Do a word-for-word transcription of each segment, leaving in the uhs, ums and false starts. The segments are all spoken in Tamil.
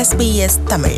S B S Tamil.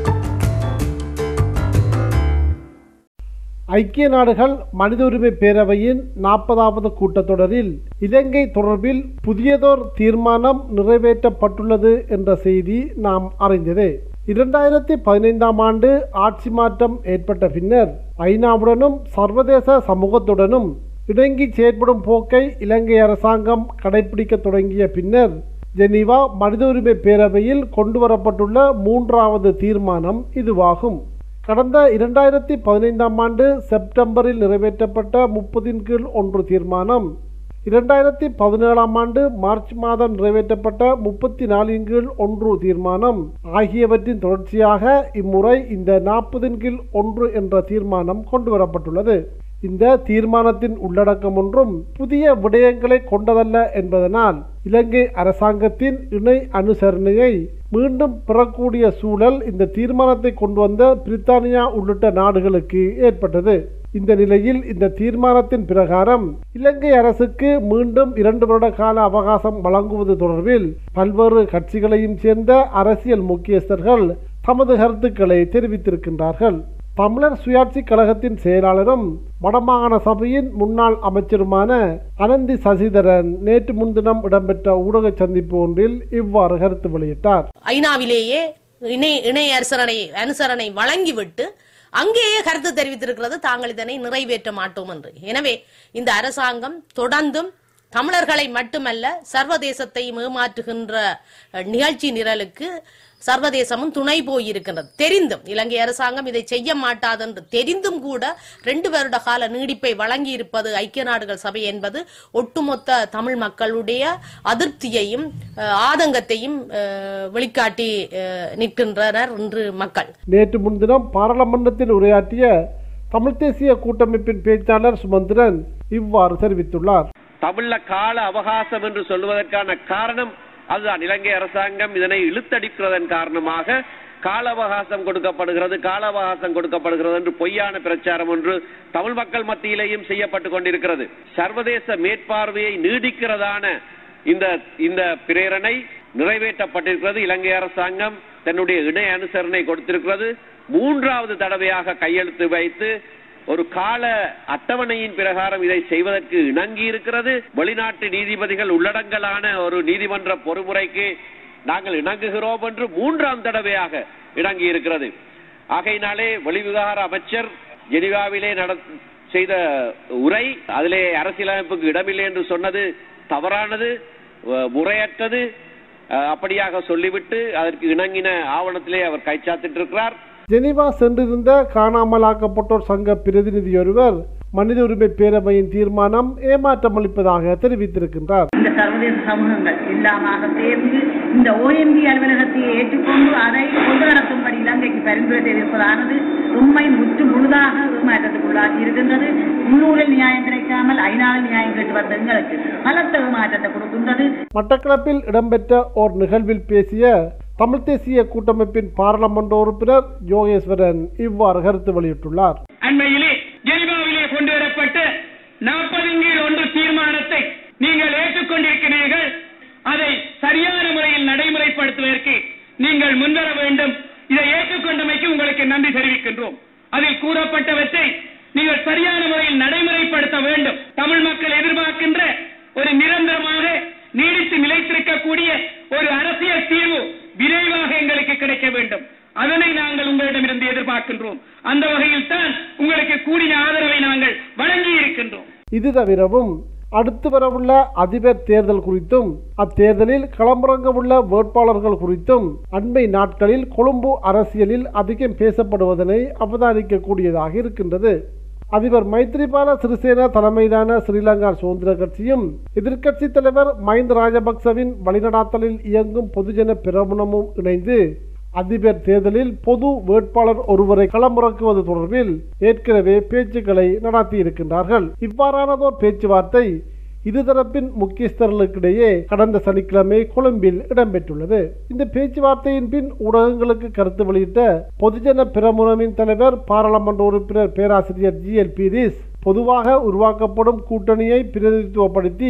ஐக்கிய நாடுகள் மனித உரிமை பேரவையின் நாற்பதாவது கூட்டத்தொடரில் இலங்கை தொடர்பில் புதியதோர் தீர்மானம் நிறைவேற்றப்பட்டுள்ளது என்ற செய்தி நாம் அறிந்ததே. இரண்டாயிரத்தி பதினைந்தாம் ஆண்டு ஆட்சி மாற்றம் ஏற்பட்ட பின்னர் ஐநாவுடனும் சர்வதேச சமூகத்துடனும் இணங்கி செயற்படும் போக்கை இலங்கை அரசாங்கம் கடைபிடிக்க தொடங்கிய பின்னர் ஜெனீவா மனித உரிமை பேரவையில் கொண்டுவரப்பட்டுள்ள மூன்றாவது தீர்மானம் இதுவாகும். கடந்த இரண்டாயிரத்தி பதினைந்தாம் ஆண்டு செப்டம்பரில் நிறைவேற்றப்பட்ட முப்பதின் கீழ் ஒன்று தீர்மானம், இரண்டாயிரத்தி பதினேழாம் ஆண்டு மார்ச் மாதம் நிறைவேற்றப்பட்ட முப்பத்தி நாலின் கீழ் ஒன்று தீர்மானம் ஆகியவற்றின் தொடர்ச்சியாக இம்முறை இந்த நாற்பதின் கீழ் ஒன்று என்ற தீர்மானம் கொண்டுவரப்பட்டுள்ளது. இந்த தீர்மானத்தின் உள்ளடக்கம் ஒன்றும் புதிய விடயங்களை கொண்டதல்ல என்பதனால் இலங்கை அரசாங்கத்தின் இணை அனுசரணையை மீண்டும் பெறக்கூடிய சூழல் இந்த தீர்மானத்தை கொண்டு வந்த பிரித்தானியா உள்ளிட்ட நாடுகளுக்கு ஏற்பட்டது. இந்த நிலையில் இந்த தீர்மானத்தின் பிரகாரம் இலங்கை அரசுக்கு மீண்டும் இரண்டு வருட கால அவகாசம் வழங்குவது தொடர்பில் பல்வேறு கட்சிகளையும் சேர்ந்த அரசியல் முக்கியஸ்தர்கள் தமது கருத்துக்களை தெரிவித்திருக்கின்றார்கள். தமிழர் சுயாட்சி கழகத்தின் செயலாளரும் வடமாகாண சபையின் முன்னாள் அமைச்சருமான அனந்தி சசிதரன் நேற்று முன்தினம் இடம்பெற்ற ஊடக சந்திப்பு ஒன்றில் இவ்வாறு கருத்து வெளியிட்டார். ஐநாவிலேயே இணை இணை அனுசரணை அனுசரணை வழங்கிவிட்டு அங்கேயே கருத்து தெரிவித்திருக்கிறது, தாங்கள் இதனை நிறைவேற்ற மாட்டோம் என்று. எனவே இந்த அரசாங்கம் தொடர்ந்தும் தமிழர்களை மட்டுமல்ல சர்வதேசத்தையும் ஏமாற்றுகின்ற நிகழ்ச்சி நிரலுக்கு சர்வதேசமும் துணை போயிருக்கின்றது. தெரிந்தும் இலங்கை அரசாங்கம் இதை செய்ய மாட்டாது என்று தெரிந்தும் கூட ரெண்டு வருட கால நீடிப்பை வழங்கி இருப்பது ஐக்கிய நாடுகள் சபை என்பது ஒட்டுமொத்த தமிழ் மக்களுடைய அதிருப்தியையும் ஆதங்கத்தையும் வெளிக்காட்டி நிற்கின்றனர் இன்று மக்கள். நேற்று முன்தினம் பாராளுமன்றத்தில் உரையாற்றிய தமிழ் தேசிய கூட்டமைப்பின் பேச்சாளர் சுமந்திரன் இவ்வாறு தெரிவித்துள்ளார். தமிழ்ல கால அவகாசம் என்று சொல்வதற்கான காரணம் அதுதான். இலங்கை அரசாங்கம் இதனை இழுத்தடிக்கிறதன் காரணமாக கால அவகாசம் கொடுக்கப்படுகிறது கால அவகாசம் கொடுக்கப்படுகிறது என்று பொய்யான பிரச்சாரம் ஒன்று தமிழ் மக்கள் மத்தியிலேயும் செய்யப்பட்டு கொண்டிருக்கிறது. சர்வதேச மேற்பார்வையை நீடிக்கிறதான இந்த இந்த பிரேரணை நிறைவேற்றப்பட்டிருக்கிறது. இலங்கை அரசாங்கம் தன்னுடைய இணை அனுசரணை கொடுத்திருக்கிறது. மூன்றாவது தடவையாக கையெழுத்து வைத்து ஒரு கால அட்டவணையின் பிரகாரம் இதை செய்வதற்கு இணங்கி இருக்கிறது. வெளிநாட்டு நீதிபதிகள் உள்ளடங்கலான ஒரு நீதிமன்ற பொறுமுறைக்கு நாங்கள் இணங்குகிறோம் என்று மூன்றாம் தடவையாக இணங்கி இருக்கிறது. ஆகையினாலே வெளிவிவகார அமைச்சர் ஜெனீவாவிலே செய்த உரை, அதிலே அரசியலமைப்புக்கு இடமில்லை என்று சொன்னது தவறானது, முறையற்றது. அப்படியாக சொல்லிவிட்டு அதற்கு இணங்கின ஆவணத்திலே அவர் கைச்சாத்திட்டிருக்கிறார். ஜெனீவா சென்றிருந்த காணாமலாக்கப்பட்டோர் சங்க பிரதிநிதியொருவர் மனித உரிமை பேரவையின் தீர்மானம் ஏமாற்றம் அளிப்பதாக தெரிவித்திருக்கின்றார். இந்த சர்வதேச சமூகங்கள் எல்லாமாக சேர்ந்து இந்த ஓஎம்பி அலுவலகத்தை ஏற்றுக்கொண்டு அதை கொண்டு நடத்தும்படி இலங்கைக்கு பரிந்துரை தெரிவிப்பதானது உண்மை முற்று முழுதாக ஏமாற்றத்துக்குள்ளாகி இருக்கின்றது. உள்ளூரில் நியாயம் கிடைக்காமல் ஐநாவில் நியாயம் கேட்டு வந்த எங்களுக்கு பலத்த ஏமாற்றத்தை கொடுக்கின்றது. மட்டக்களப்பில் இடம்பெற்ற ஓர் நிகழ்வில் பேசிய தமிழ் தேசிய கூட்டமைப்பின் பாராளுமன்ற உறுப்பினர் யோகேஸ்வரன் இவ்வாறு கருத்து வெளியிட்டுள்ளார். அண்மையிலே ஜெனீவாவிலே கொண்டு வரப்பட்ட நாற்பதின் கீழ் ஒன்று தீர்மானத்தை நீங்கள் ஏற்றுக்கொண்டிருக்கிறீர்கள். அதை சரியான முறையில் நடைமுறைப்படுத்துவதற்கு நீங்கள் முன்வர வேண்டும். இதை ஏற்றுக்கொண்டமைக்கு உங்களுக்கு நன்றி தெரிவிக்கின்றோம். அதில் கூறப்பட்டவற்றை நீங்கள் சரியான முறையில் நடைமுறைப்படுத்த வேண்டும். தமிழ் மக்கள் எதிர்பார்க்கின்ற ஒரு நிரந்தரமாக நீடித்து நிலைத்திருக்கக்கூடிய ஒரு அரசியல் தீர்வு விரைவாக எங்களுக்கு கிடைக்க வேண்டும். அதனை நாங்கள் உங்களிடமிருந்து எதிர்பார்க்கின்றோம். அந்த வகையில் தான் உங்களுக்கு கூடிய ஆதரவை நாங்கள் வழங்கி இருக்கின்றோம். இது தவிரவும் அடுத்து வரவுள்ள அதிபர் தேர்தல் குறித்தும் அத்தேர்தலில் களமிறங்க உள்ள வேட்பாளர்கள் குறித்தும் அண்மை நாட்களில் கொழும்பு அரசியலில் அதிகம் பேசப்படுவதனை அவதானிக்க கூடியதாக இருக்கின்றது. அதிபர் மைத்ரிபால சிறிசேன தலைமையிலான ஸ்ரீலங்கா சுதந்திர கட்சியும் எதிர்க்கட்சி தலைவர் மஹிந்த ராஜபக்சவின் வழிநடாத்தலில் இயங்கும் பொதுஜன பிரமுனமும் இணைந்து அதிபர் தேர்தலில் பொது வேட்பாளர் ஒருவரை களமிறக்குவது தொடர்பில் ஏற்கனவே பேச்சுக்களை நடத்தி இருக்கின்றார்கள். இவ்வாறானதோர் பேச்சுவார்த்தை இருதரப்பின் முக்கியஸ்தர்களுக்கிடையே கடந்த சனிக்கிழமை கொழும்பில் இடம்பெற்றுள்ளது. இந்த பேச்சுவார்த்தையின் பின் ஊடகங்களுக்கு கருத்து வெளியிட்ட பொதுஜன பிரமுனவின் தலைவர் பாராளுமன்ற உறுப்பினர் பேராசிரியர் ஜி எல் பீரிஸ் பொதுவாக உருவாக்கப்படும் கூட்டணியை பிரதிநிதித்துவப்படுத்தி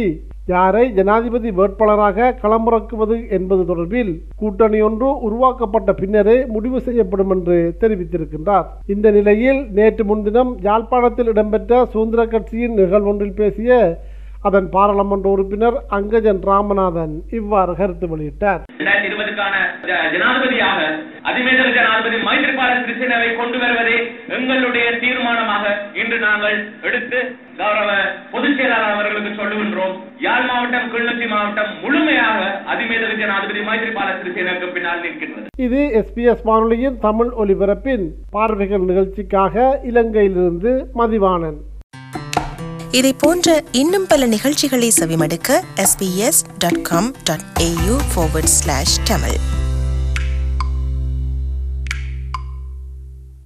யாரை ஜனாதிபதி வேட்பாளராக களமிறக்குவது என்பது தொடர்பில் கூட்டணி ஒன்று உருவாக்கப்பட்ட பின்னரே முடிவு செய்யப்படும் என்று தெரிவித்திருக்கின்றார். இந்த நிலையில் நேற்று முன்தினம் யாழ்ப்பாணத்தில் இடம்பெற்ற சுதந்திர கட்சியின் நிகழ்வொன்றில் பேசிய அதன் பாராளுமன்ற உறுப்பினர் அங்கஜன் ராமநாதன் இவ்வாறு கருத்து வெளியிட்டார். இரண்டாயிரத்தி இருபதுக்கான ஜனாதிபதியாக அதிமேதக ஜனாதிபதி மைத்ரிபால சிறிசேனவை கொண்டு வருவதே எங்களுடைய தீர்மானமாக இன்று நாங்கள் எடுத்து கௌரவ பொதுச் செயலாளர் அவர்களுக்கு சொல்லுகின்றோம். யாழ் மாவட்டம், கிளிநொச்சி மாவட்டம் முழுமையாக அதிமேதக ஜனாதிபதி மைத்ரிபால சிறிசேனவுக்கு பின்னால் நிற்கின்றது. இது எஸ்பிஎஸ் வானொலியின் தமிழ் ஒலிபரப்பின் பார்வைகள் நிகழ்ச்சிக்காக இலங்கையிலிருந்து மதிவாணன். இதை போன்ற இன்னும் பல நிகழ்ச்சிகளை செவிமடுக்க S B S dot com dot A U forward slash Tamil